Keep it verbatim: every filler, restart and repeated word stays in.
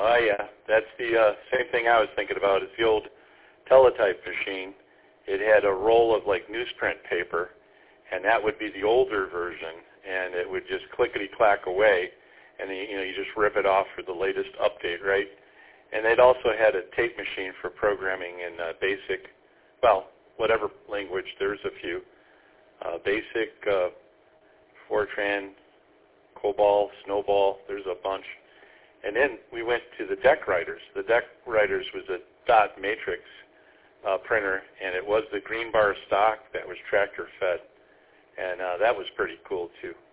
Oh, yeah. That's the uh, same thing I was thinking about. It's the old teletype machine. It had a roll of, like, newsprint paper, and that would be the older version, and it would just clickety-clack away, and, then, you know, you just rip it off for the latest update, right? And they'd also had a tape machine for programming in uh, BASIC, well, whatever language. There's a few. Uh, BASIC, uh, Fortran, COBOL, Snowball, there's a bunch. And then we went to the Deck Writers. The Deck Writers was a dot matrix uh, printer, and it was the green bar stock that was tractor fed, and uh, that was pretty cool too.